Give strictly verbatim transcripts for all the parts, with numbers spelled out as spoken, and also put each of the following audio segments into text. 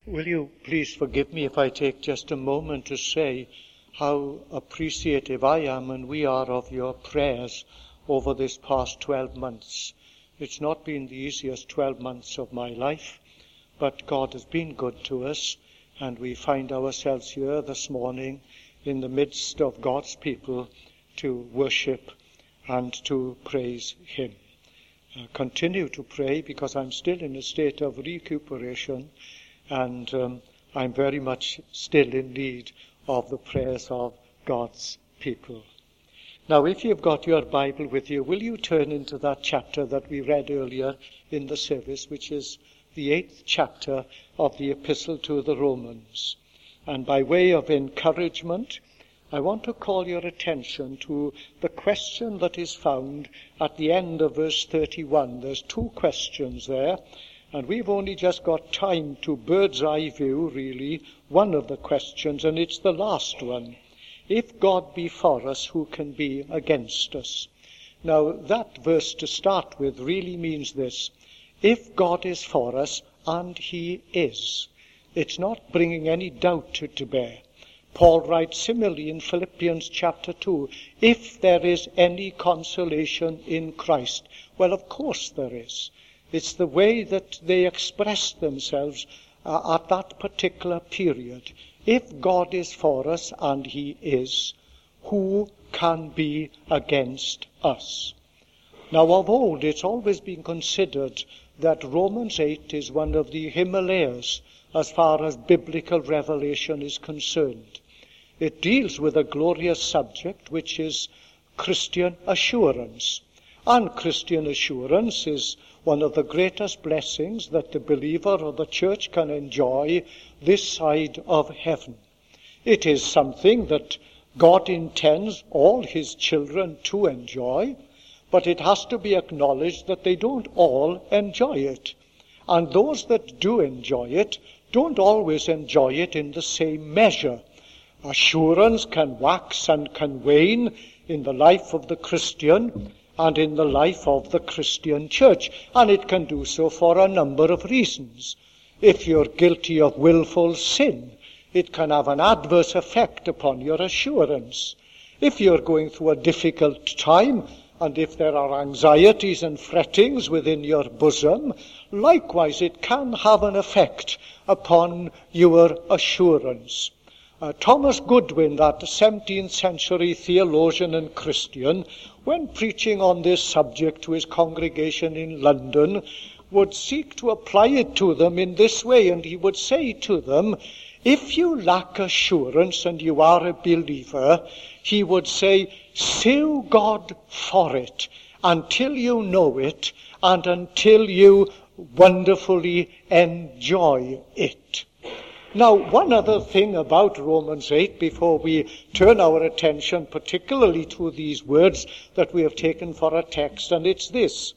Will you please forgive me if I take just a moment to say how appreciative I am and we are of your prayers over this past twelve months. It's not been the easiest twelve months of my life, but God has been good to us, and we find ourselves here this morning in the midst of God's people to worship and to praise him. Uh, continue to pray, because I'm still in a state of recuperation, and um, I'm very much still in need of the prayers of God's people. Now, if you've got your Bible with you, will you turn into that chapter that we read earlier in the service, which is the eighth chapter of the Epistle to the Romans. And by way of encouragement, I want to call your attention to the question that is found at the end of verse thirty-one. There's two questions there, and we've only just got time to bird's eye view, really, one of the questions, and it's the last one. If God be for us, who can be against us? Now, that verse to start with really means this. If God is for us, and he is, it's not bringing any doubt to, to bear. Paul writes similarly in Philippians chapter two, if there is any consolation in Christ. Well, of course there is. It's the way that they express themselves uh, at that particular period. If God is for us, and he is, who can be against us? Now, of old, it's always been considered that Romans eight is one of the Himalayas as far as biblical revelation is concerned. It deals with a glorious subject, which is Christian assurance. And Christian assurance is one of the greatest blessings that the believer or the church can enjoy this side of heaven. It is something that God intends all his children to enjoy, but it has to be acknowledged that they don't all enjoy it. And those that do enjoy it don't always enjoy it in the same measure. Assurance can wax and can wane in the life of the Christian and in the life of the Christian church, and it can do so for a number of reasons. If you're guilty of willful sin, it can have an adverse effect upon your assurance. If you're going through a difficult time, and if there are anxieties and frettings within your bosom, likewise it can have an effect upon your assurance. Uh, Thomas Goodwin, that seventeenth century theologian and Christian, when preaching on this subject to his congregation in London, would seek to apply it to them in this way, and he would say to them, if you lack assurance and you are a believer, he would say, sue God for it until you know it and until you wonderfully enjoy it. Now, one other thing about Romans eight, before we turn our attention particularly to these words that we have taken for a text, and it's this.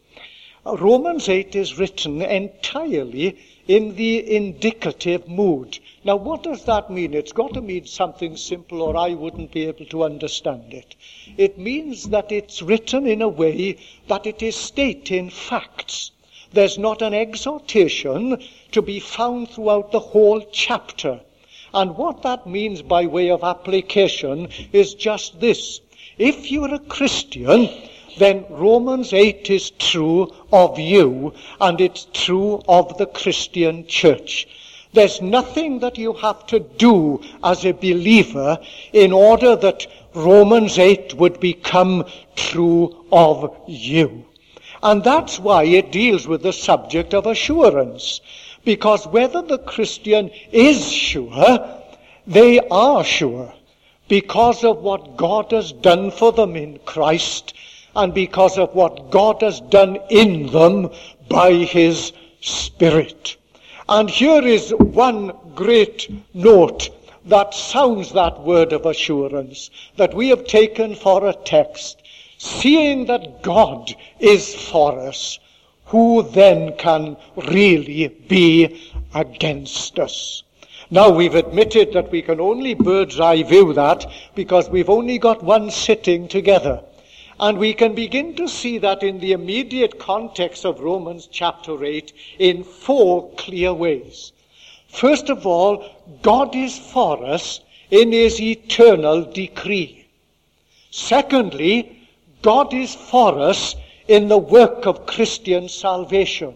Romans eight is written entirely in the indicative mood. Now, what does that mean? It's got to mean something simple, or I wouldn't be able to understand it. It means that it's written in a way that it is stating facts. There's not an exhortation to be found throughout the whole chapter. And what that means by way of application is just this. If you're a Christian, then Romans eight is true of you, and it's true of the Christian church. There's nothing that you have to do as a believer in order that Romans eight would become true of you. And that's why it deals with the subject of assurance. Because whether the Christian is sure, they are sure. Because of what God has done for them in Christ, and because of what God has done in them by his Spirit. And here is one great note that sounds that word of assurance that we have taken for a text. Seeing that God is for us, who then can really be against us? Now, we've admitted that we can only bird's eye view that because we've only got one sitting together. And we can begin to see that in the immediate context of Romans chapter eight in four clear ways. First of all, God is for us in his eternal decree. Secondly, God is for us in the work of Christian salvation.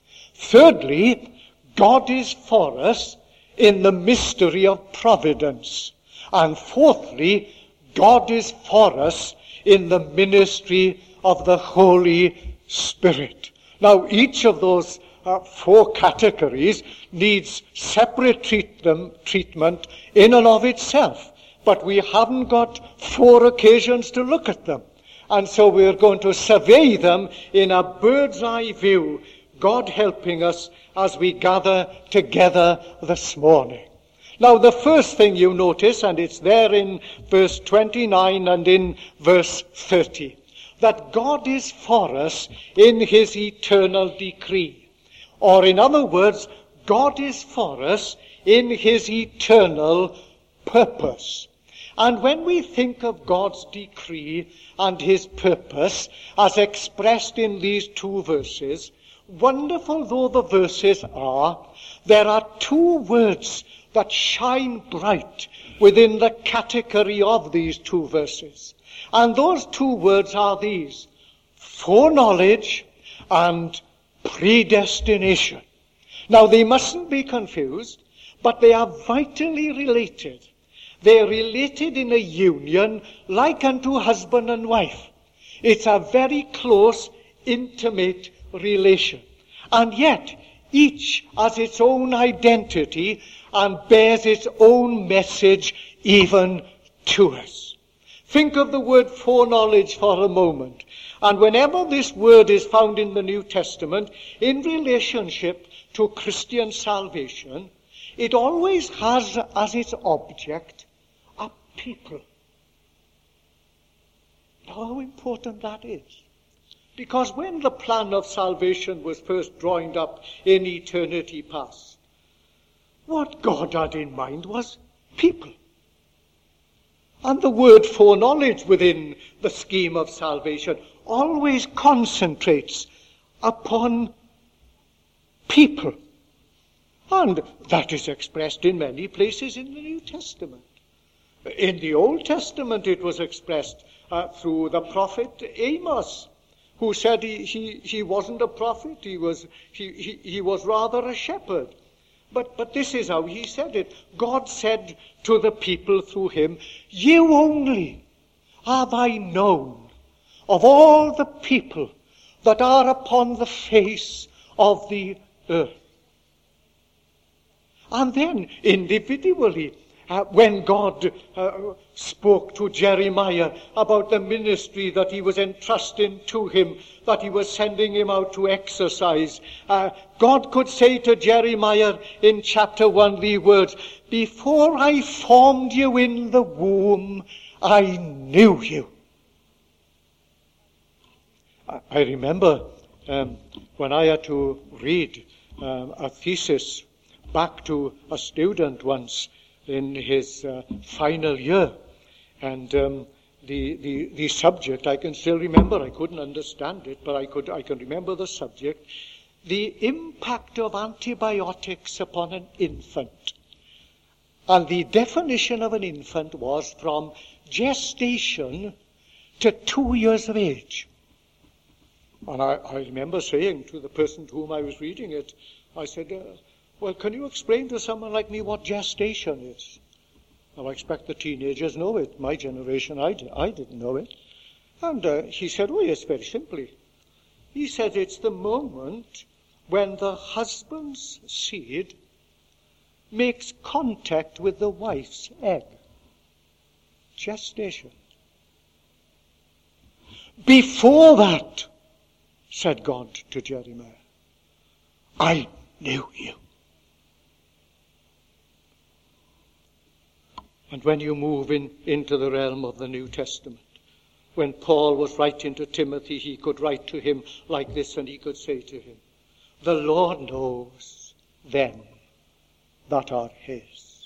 Thirdly, God is for us in the mystery of providence. And fourthly, God is for us in the ministry of the Holy Spirit. Now, each of those uh, four categories needs separate treat them, treatment in and of itself. But we haven't got four occasions to look at them. And so we're going to survey them in a bird's eye view, God helping us as we gather together this morning. Now, the first thing you notice, and it's there in verse twenty-nine and in verse thirty, that God is for us in his eternal decree. Or in other words, God is for us in his eternal purpose. And when we think of God's decree and his purpose as expressed in these two verses, wonderful though the verses are, there are two words that shine bright within the category of these two verses. And those two words are these: foreknowledge and predestination. Now, they mustn't be confused, but they are vitally related. They are related in a union like unto husband and wife. It's a very close, intimate relation. And yet, each has its own identity and bears its own message even to us. Think of the word foreknowledge for a moment. And whenever this word is found in the New Testament in relationship to Christian salvation, it always has as its object a people. How important that is. Because when the plan of salvation was first drawn up in eternity past, what God had in mind was people. And the word foreknowledge within the scheme of salvation always concentrates upon people. And that is expressed in many places in the New Testament. In the Old Testament it was expressed uh, through the prophet Amos, who said he, he, he wasn't a prophet, he was, he, he, he was rather a shepherd. But, but this is how he said it. God said to the people through him, "You only have I known of all the people that are upon the face of the earth." And then individually, Uh, when God uh, spoke to Jeremiah about the ministry that he was entrusting to him, that he was sending him out to exercise, uh, God could say to Jeremiah in chapter one the words, "Before I formed you in the womb, I knew you." I, I remember um, when I had to read um, a thesis back to a student once, in his uh, final year. And um, the, the the subject, I can still remember, I couldn't understand it, but I could I can remember the subject, the impact of antibiotics upon an infant. And the definition of an infant was from gestation to two years of age. And I, I remember saying to the person to whom I was reading it, I said, uh, well, can you explain to someone like me what gestation is? Now, I expect the teenagers know it. My generation, I, di- I didn't know it. And uh, he said, oh, yes, very simply. He said it's the moment when the husband's seed makes contact with the wife's egg. Gestation. Before that, said God to Jeremiah, I knew you. And when you move in, into the realm of the New Testament, when Paul was writing to Timothy, he could write to him like this, and he could say to him, "The Lord knows them that are his."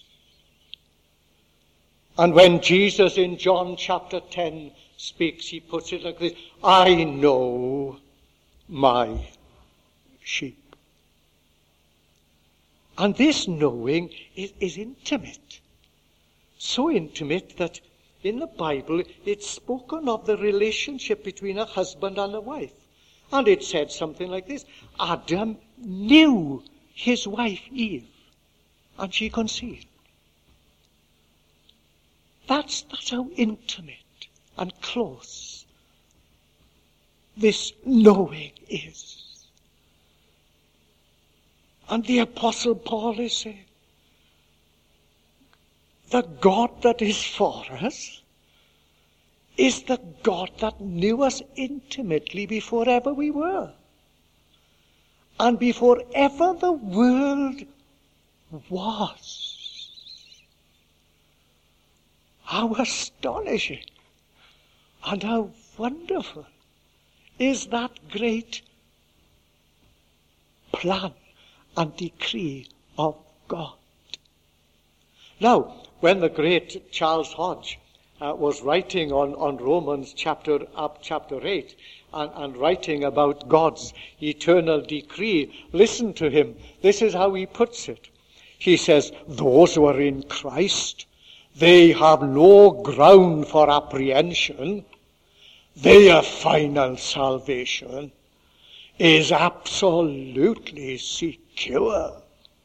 And when Jesus in John chapter ten speaks, he puts it like this, "I know my sheep." And this knowing is, is intimate. So intimate that in the Bible it's spoken of the relationship between a husband and a wife. And it said something like this: Adam knew his wife Eve, and she conceived. That's, that's how intimate and close this knowing is. And the Apostle Paul is saying, the God that is for us is the God that knew us intimately before ever we were. And before ever the world was. How astonishing and how wonderful is that great plan and decree of God. Now, when the great Charles Hodge uh, was writing on, on Romans chapter up chapter eight and, and writing about God's eternal decree, listen to him. This is how he puts it. He says, those who are in Christ, they have no ground for apprehension. Their final salvation is absolutely secure.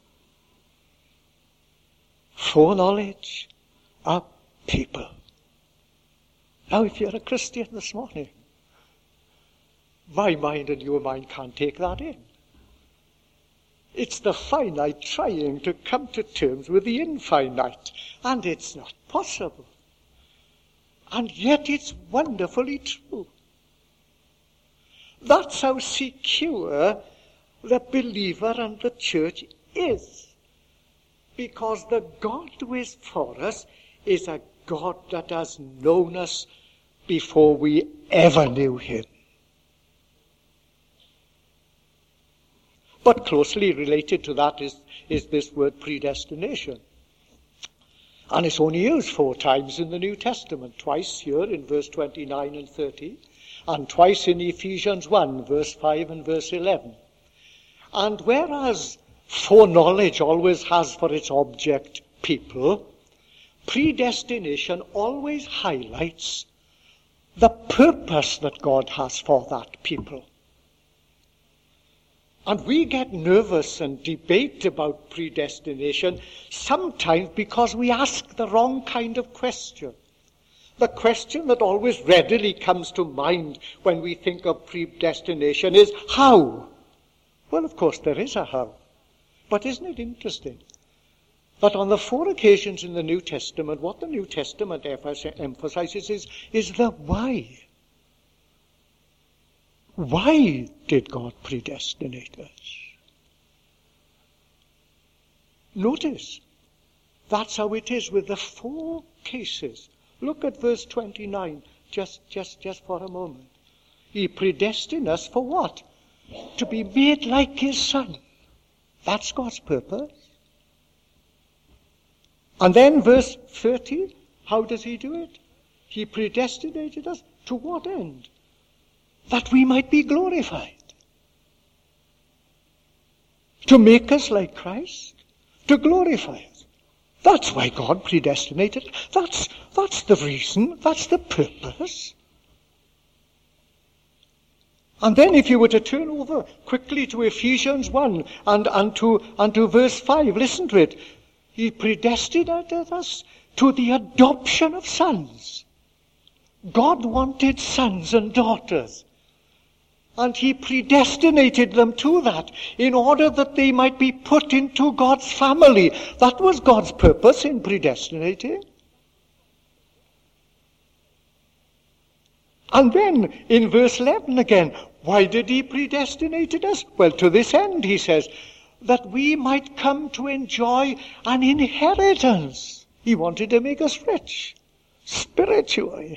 Foreknowledge of people. Now, if you're a Christian this morning, my mind and your mind can't take that in. It's the finite trying to come to terms with the infinite, and it's not possible. And yet it's wonderfully true. That's how secure the believer and the church is. Because the God who is for us is a God that has known us before we ever knew him. But closely related to that is, is this word predestination. And it's only used four times in the New Testament. Twice here in verse twenty-nine and thirty, and twice in Ephesians one, verse five and verse eleven. And whereas foreknowledge always has for its object people, predestination always highlights the purpose that God has for that people. And we get nervous and debate about predestination sometimes because we ask the wrong kind of question. The question that always readily comes to mind when we think of predestination is how? Well, of course, there is a how. But isn't it interesting that on the four occasions in the New Testament, what the New Testament emphasizes is, is the why. Why did God predestinate us? Notice, that's how it is with the four cases. Look at verse twenty-nine, just, just, just for a moment. He predestined us for what? To be made like his Son. That's God's purpose. And then verse thirty, how does he do it? He predestinated us to what end? That we might be glorified. To make us like Christ. To glorify us. That's why God predestinated. That's, that's the reason. That's the purpose. And then if you were to turn over quickly to Ephesians one and, and, to, and to verse five, listen to it. He predestinated us to the adoption of sons. God wanted sons and daughters. And he predestinated them to that in order that they might be put into God's family. That was God's purpose in predestinating. And then in verse eleven again, why did he predestinate us? Well, to this end, he says, that we might come to enjoy an inheritance. He wanted to make us rich, spiritually.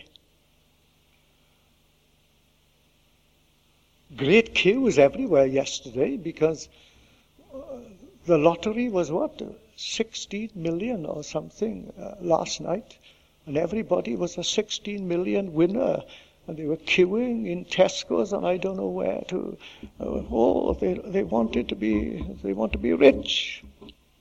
Great queues everywhere yesterday because uh, the lottery was what, sixteen million or something uh, last night, and everybody was a sixteen million winner, and they were queuing in Tesco's and I don't know where to. Uh, oh, they they wanted to be they want to be rich.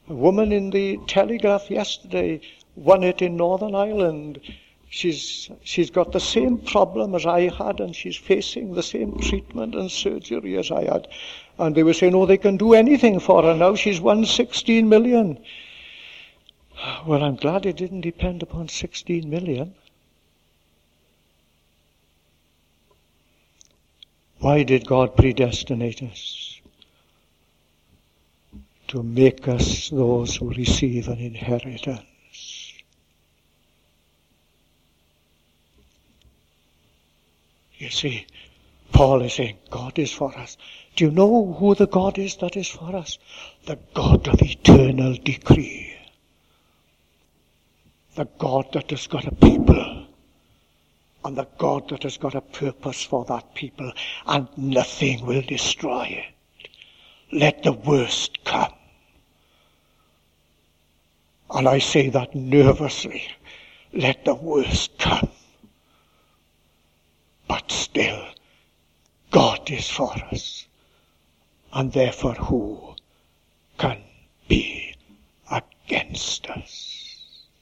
A woman in the Telegraph yesterday won it in Northern Ireland. She's, she's got the same problem as I had, and she's facing the same treatment and surgery as I had. And they were saying, oh, they can do anything for her now. She's won sixteen million. Well, I'm glad it didn't depend upon sixteen million. Why did God predestinate us? To make us those who receive an inheritance. You see, Paul is saying, God is for us. Do you know who the God is that is for us? The God of eternal decree. The God that has got a people. And the God that has got a purpose for that people. And nothing will destroy it. Let the worst come. And I say that nervously. Let the worst come. But still, God is for us. And therefore, who can be against us?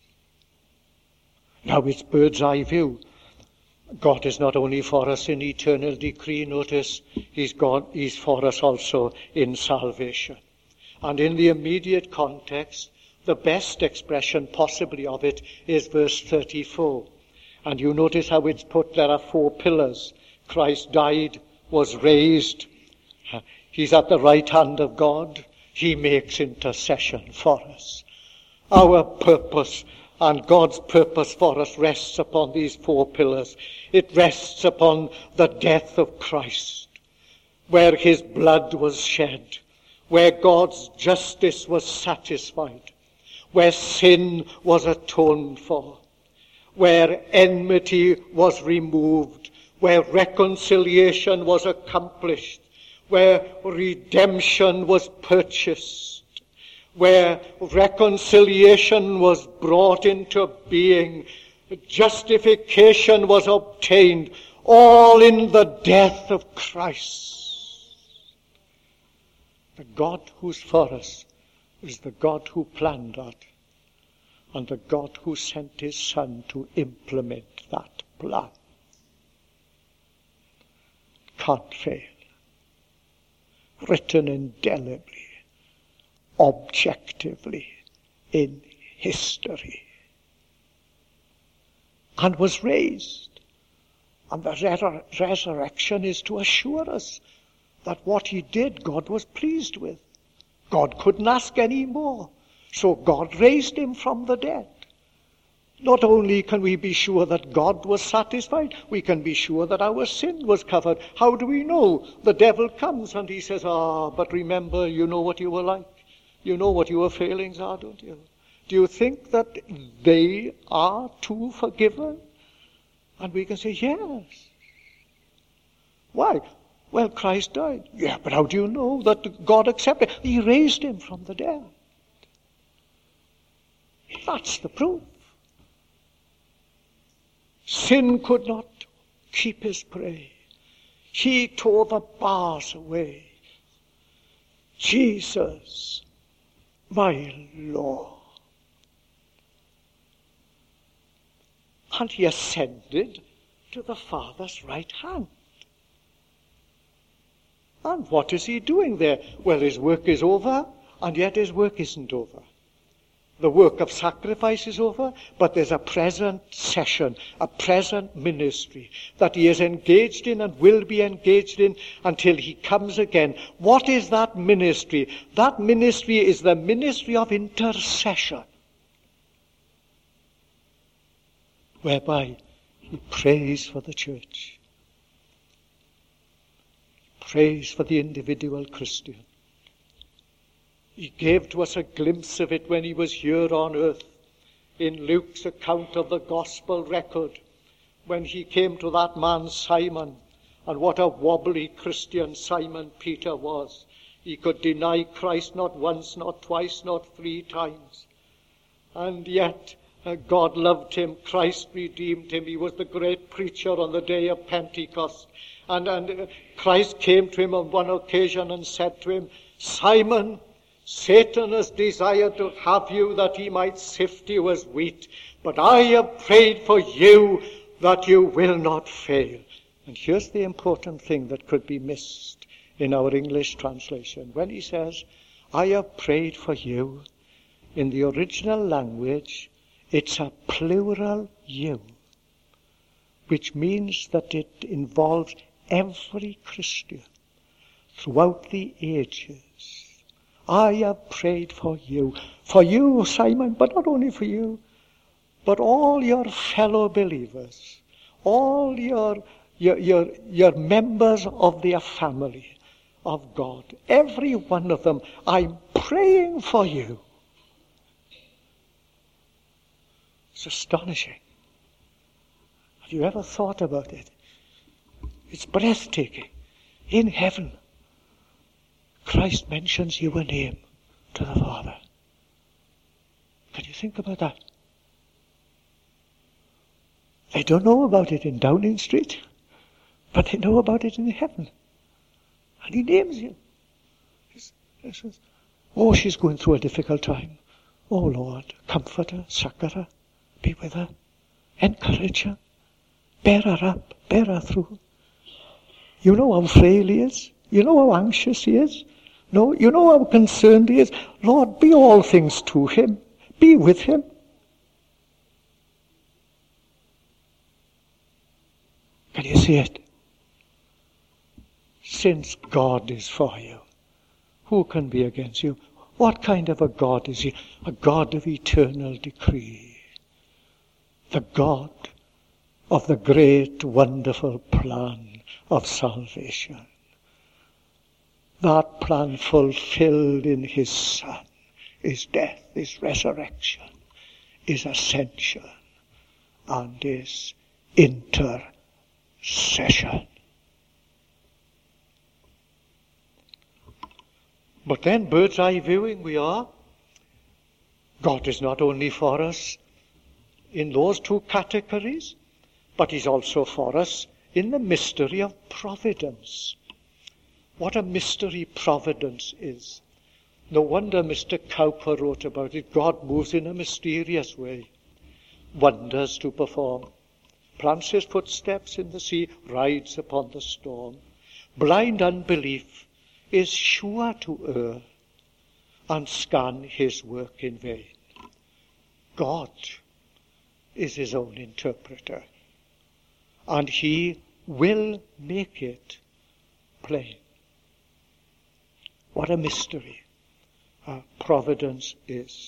Now it's bird's eye view. God is not only for us in eternal decree, notice, He's God, He's for us also in salvation. And in the immediate context, the best expression possibly of it is verse thirty-four. And you notice how it's put, there are four pillars. Christ died, was raised. He's at the right hand of God. He makes intercession for us. Our purpose and God's purpose for us rests upon these four pillars. It rests upon the death of Christ, where His blood was shed, where God's justice was satisfied, where sin was atoned for, where enmity was removed, where reconciliation was accomplished, where redemption was purchased, where reconciliation was brought into being, justification was obtained, all in the death of Christ. The God who's for us is the God who planned that, and the God who sent His Son to implement that plan. Can't fail. Written indelibly, objectively, in history. And was raised. And the resur- resurrection is to assure us that what He did, God was pleased with. God couldn't ask any more. So God raised Him from the dead. Not only can we be sure that God was satisfied, we can be sure that our sin was covered. How do we know? The devil comes and he says, ah, but remember, you know what you were like. You know what your failings are, don't you? Do you think that they are too forgiven? And we can say, yes. Why? Well, Christ died. Yeah, but how do you know that God accepted? He raised Him from the dead. That's the proof. Sin could not keep His prey. He tore the bars away. Jesus, my Lord. And He ascended to the Father's right hand. And what is He doing there? Well, His work is over, and yet His work isn't over. The work of sacrifice is over, but there's a present session, a present ministry that He is engaged in and will be engaged in until He comes again. What is that ministry? That ministry is the ministry of intercession, whereby He prays for the church, prays for the individual Christian. He gave to us a glimpse of it when He was here on earth in Luke's account of the gospel record, when He came to that man Simon, and what a wobbly Christian Simon Peter was. He could deny Christ not once, not twice, not three times. And yet uh, God loved him, Christ redeemed him. He was the great preacher on the day of Pentecost. And, and uh, Christ came to him on one occasion and said to him, Simon, Satan has desired to have you that he might sift you as wheat, but I have prayed for you that you will not fail. And here's the important thing that could be missed in our English translation. When he says, I have prayed for you, in the original language, it's a plural you, which means that it involves every Christian throughout the ages. I have prayed for you, for you, Simon, but not only for you, but all your fellow believers, all your, your, your, your members of their family of God, every one of them, I'm praying for you. It's astonishing. Have you ever thought about it? It's breathtaking. In heaven, Christ mentions you a name to the Father. Can you think about that? They don't know about it in Downing Street, but they know about it in heaven. And he names you. He says, oh, she's going through a difficult time. Oh, Lord, comfort her, succor her, be with her, encourage her, bear her up, bear her through. You know how frail he is. You know how anxious he is. No, you know how concerned he is. Lord, be all things to him. Be with him. Can you see it? Since God is for you, who can be against you? What kind of a God is he? A God of eternal decree. The God of the great, wonderful plan of salvation. That plan fulfilled in his Son, his death, his resurrection, his ascension, and his intercession. But then, bird's eye viewing we are. God is not only for us in those two categories, but he's also for us in the mystery of providence. What a mystery providence is. No wonder Mister Cowper wrote about it. God moves in a mysterious way, wonders to perform. Plants his footsteps in the sea, rides upon the storm. Blind unbelief is sure to err and scan his work in vain. God is his own interpreter, and he will make it plain. What a mystery uh, providence is.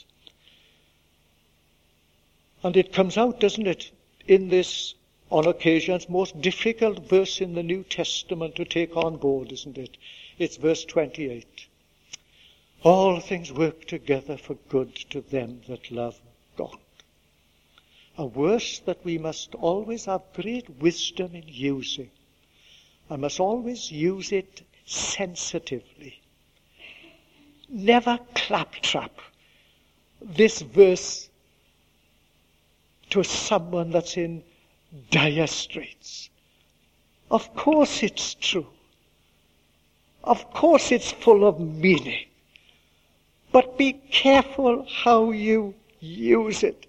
And it comes out, doesn't it, in this, on occasions, most difficult verse in the New Testament to take on board, isn't it? It's verse twenty-eight. All things work together for good to them that love God. A verse that we must always have great wisdom in using. I must always use it sensitively. Never claptrap this verse to someone that's in dire straits. Of course it's true. Of course it's full of meaning. But be careful how you use it.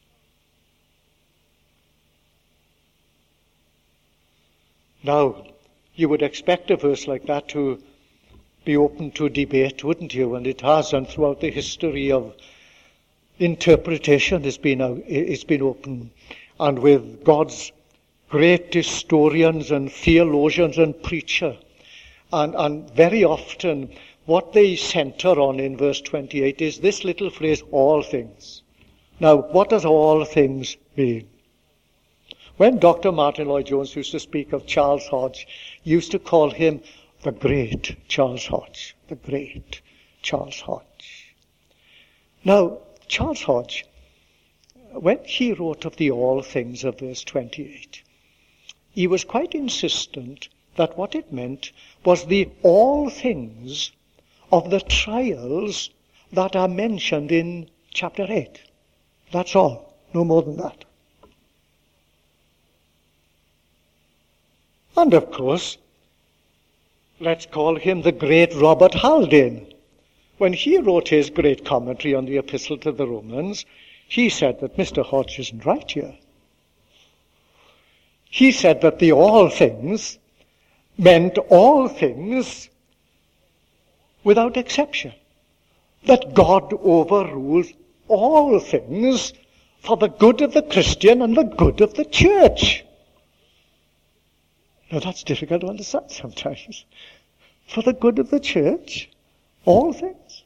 Now, you would expect a verse like that to be open to debate, wouldn't you? And it has, and throughout the history of interpretation, it's been, it's been open. And with God's great historians and theologians and preachers, And, and very often what they center on in verse twenty-eight is this little phrase, all things. Now, what does all things mean? When Doctor Martin Lloyd-Jones used to speak of Charles Hodge, he used to call him the great Charles Hodge. The great Charles Hodge. Now, Charles Hodge, when he wrote of the all things of verse twenty-eight, he was quite insistent that what it meant was the all things of the trials that are mentioned in chapter eight. That's all. No more than that. And of course, let's call him the great Robert Haldane, when he wrote his great commentary on the Epistle to the Romans, he said that Mister Hodge isn't right here. He said that the all things meant all things without exception. That God overrules all things for the good of the Christian and the good of the church. Now that's difficult to understand sometimes. For the good of the church, all things.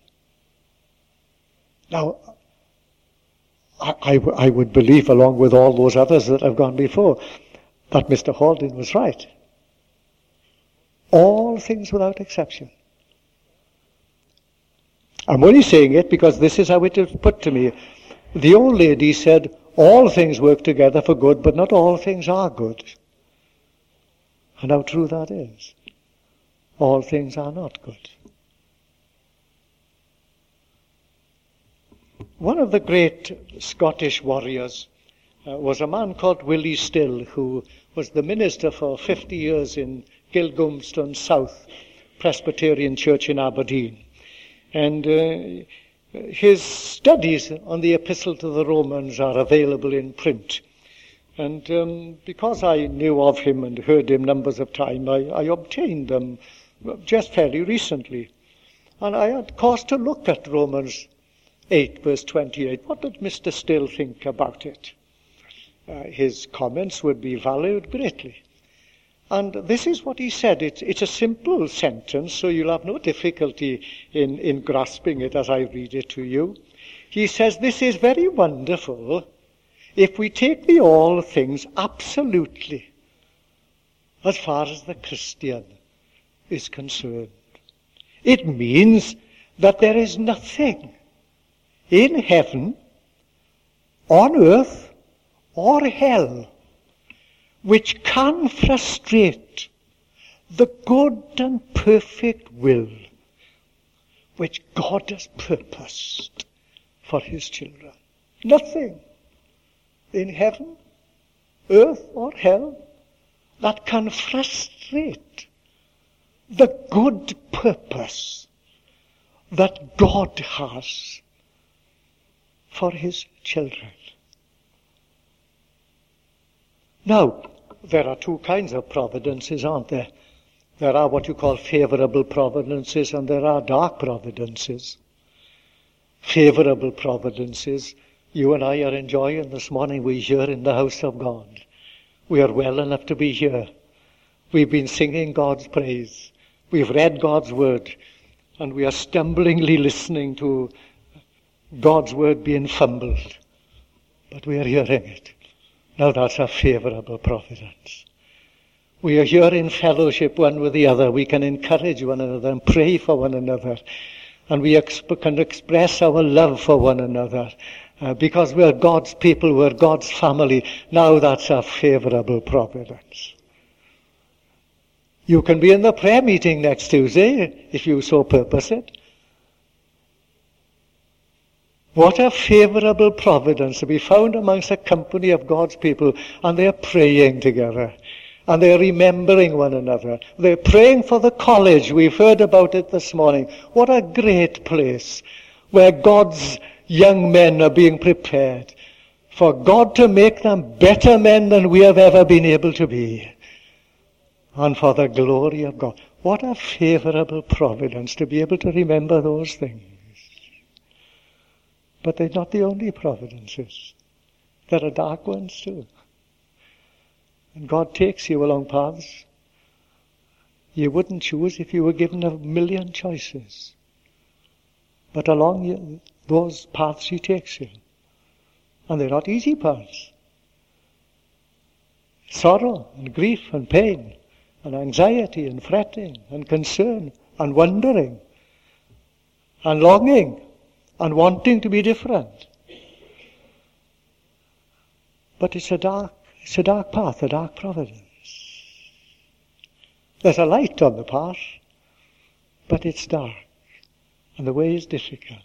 Now, I, I, I would believe, along with all those others that have gone before, that Mister Haldane was right. All things without exception. I'm only saying it because this is how it was put to me. The old lady said, all things work together for good, but not all things are good. And how true that is. All things are not good. One of the great Scottish warriors uh, was a man called Willie Still, who was the minister for fifty years in Gilgumston South Presbyterian Church in Aberdeen. And uh, his studies on the Epistle to the Romans are available in print. And um, because I knew of him and heard him numbers of times, I, I obtained them just fairly recently. And I had cause to look at Romans eight, verse twenty-eight. What did Mister Still think about it? Uh, his comments would be valued greatly. And this is what he said. It's, it's a simple sentence, so you'll have no difficulty in, in grasping it as I read it to you. He says, this is very wonderful if we take the all things absolutely as far as the Christian is concerned. It means that there is nothing in heaven, on earth, or hell which can frustrate the good and perfect will which God has purposed for his children. Nothing in heaven, earth, or hell that can frustrate the good purpose that God has for his children. Now, there are two kinds of providences, aren't there? There are what you call favorable providences and there are dark providences. Favorable providences, you and I are enjoying this morning. We're here in the house of God. We are well enough to be here. We've been singing God's praise. We've read God's word. And we are stumblingly listening to God's word being fumbled. But we are hearing it. Now that's a favorable providence. We are here in fellowship one with the other. We can encourage one another and pray for one another. And we exp- can express our love for one another. Uh, because we're God's people, we're God's family. Now that's a favorable providence. You can be in the prayer meeting next Tuesday, if you so purpose it. What a favorable providence to be found amongst a company of God's people, and they're praying together, and they're remembering one another. They're praying for the college. We've heard about it this morning. What a great place where God's young men are being prepared for God to make them better men than we have ever been able to be, and for the glory of God. What a favorable providence to be able to remember those things. But they're not the only providences. There are dark ones too. And God takes you along paths you wouldn't choose if you were given a million choices. But along you, those paths he takes you. And they're not easy paths. Sorrow and grief and pain and anxiety and fretting and concern and wondering and longing and wanting to be different. But it's a dark, it's a dark path, a dark providence. There's a light on the path, but it's dark, and the way is difficult.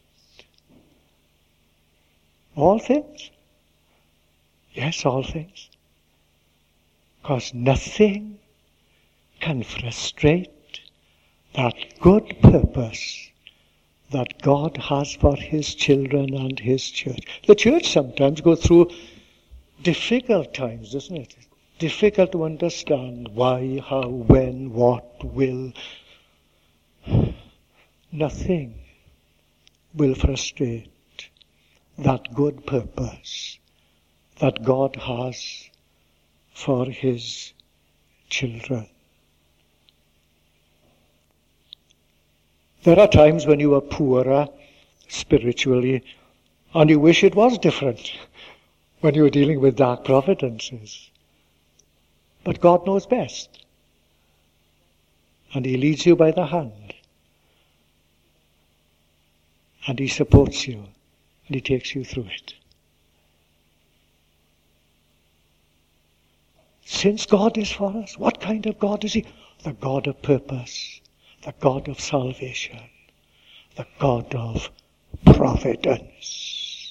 All things? Yes, all things. Because nothing can frustrate that good purpose that God has for his children and his church. The church sometimes goes through difficult times, doesn't it? Difficult to understand why, how, when, what, will. Nothing will frustrate that good purpose that God has for his children. There are times when you are poorer spiritually and you wish it was different when you are dealing with dark providences. But God knows best. And he leads you by the hand. And he supports you. And he takes you through it. Since God is for us, what kind of God is he? The God of purpose. The God of salvation. The God of providence.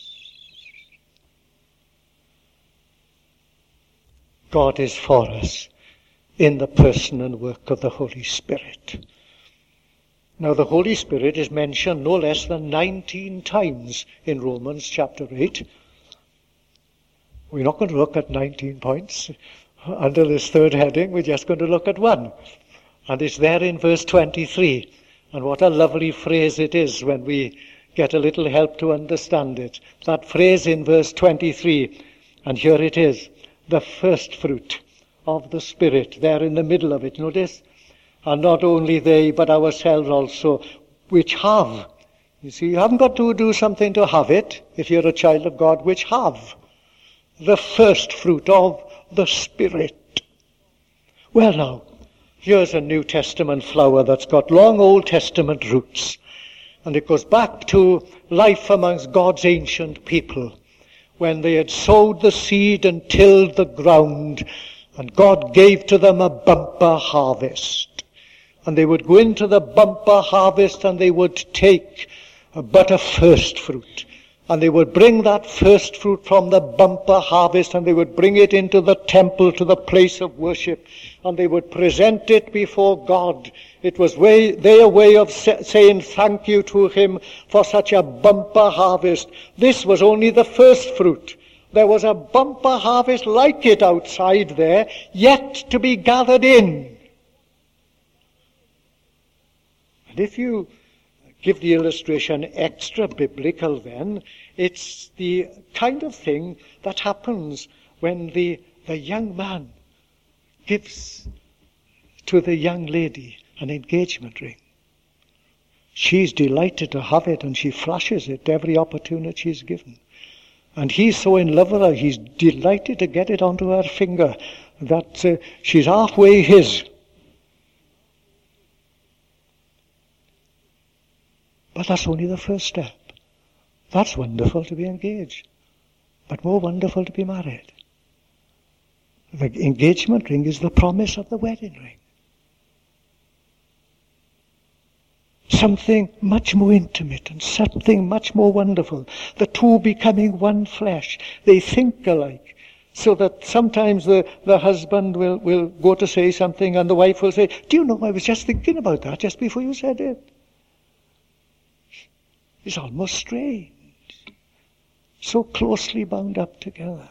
God is for us in the person and work of the Holy Spirit. Now the Holy Spirit is mentioned no less than nineteen times in Romans chapter eight. We're not going to look at nineteen points. Under this third heading, we're just going to look at one. And it's there in verse twenty-three. And what a lovely phrase it is when we get a little help to understand it. That phrase in verse twenty-three, and here it is, the first fruit of the Spirit, there in the middle of it, notice? And not only they, but ourselves also, which have. You see, you haven't got to do something to have it, if you're a child of God, which have the first fruit of the Spirit. Well now, here's a New Testament flower that's got long Old Testament roots. And it goes back to life amongst God's ancient people, when they had sowed the seed and tilled the ground, and God gave to them a bumper harvest. And they would go into the bumper harvest and they would take but a first fruit. And they would bring that first fruit from the bumper harvest and they would bring it into the temple to the place of worship. And they would present it before God. It was way, their way of sa- saying thank you to him for such a bumper harvest. This was only the first fruit. There was a bumper harvest like it outside there, yet to be gathered in. And if you give the illustration extra biblical then, it's the kind of thing that happens when the, the young man gives to the young lady an engagement ring. She's delighted to have it and she flashes it every opportunity she's given. And he's so in love with her, he's delighted to get it onto her finger that uh, she's halfway his. But that's only the first step. That's wonderful to be engaged, but more wonderful to be married. The engagement ring is the promise of the wedding ring. Something much more intimate and something much more wonderful. The two becoming one flesh. They think alike. So that sometimes the, the husband will, will go to say something and the wife will say, do you know, I was just thinking about that just before you said it. It's almost strange. So closely bound up together.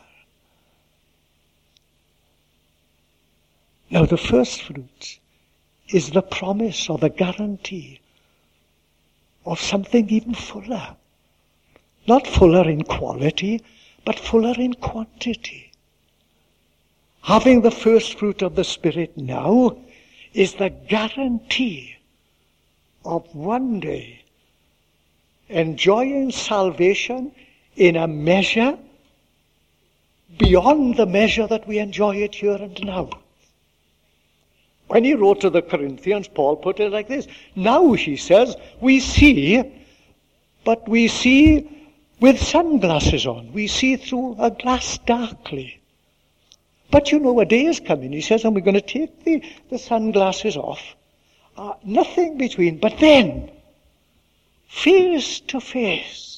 Now the first fruit is the promise or the guarantee of something even fuller. Not fuller in quality, but fuller in quantity. Having the first fruit of the Spirit now is the guarantee of one day enjoying salvation in a measure beyond the measure that we enjoy it here and now. When he wrote to the Corinthians, Paul put it like this. Now, he says, we see, but we see with sunglasses on. We see through a glass darkly. But you know, a day is coming, he says, and we're going to take the, the sunglasses off. Uh, nothing between, but then, face to face.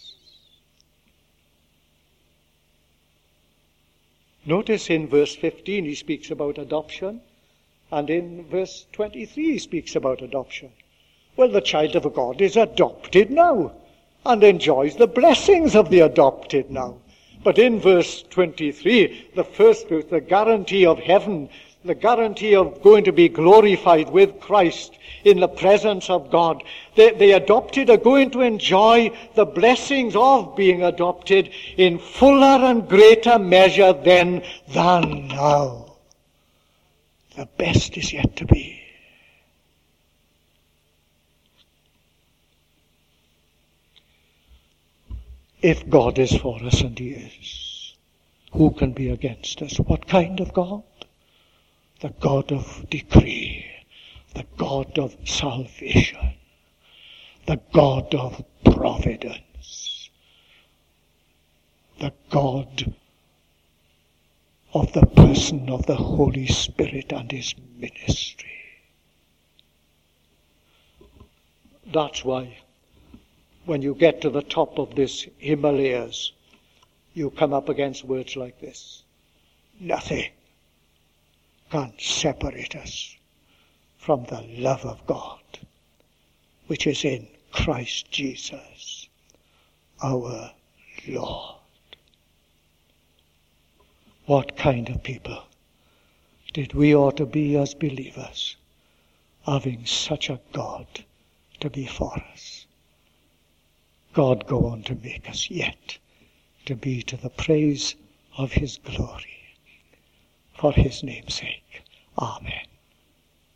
Notice in verse fifteen he speaks about adoption, and in verse twenty-three he speaks about adoption. Well, the child of God is adopted now and enjoys the blessings of the adopted now. But in verse twenty-three, the first verse, the guarantee of heaven, the guarantee of going to be glorified with Christ in the presence of God. The, the adopted are going to enjoy the blessings of being adopted in fuller and greater measure then than now. The best is yet to be. If God is for us, and he is, who can be against us? What kind of God? The God of decree, the God of salvation, the God of providence, the God of the person of the Holy Spirit and his ministry. That's why when you get to the top of this Himalayas, you come up against words like this. Nothing can separate us from the love of God, which is in Christ Jesus, our Lord. What kind of people did we ought to be as believers, having such a God to be for us? God go on to make us yet to be to the praise of his glory, for his name's sake. Amen.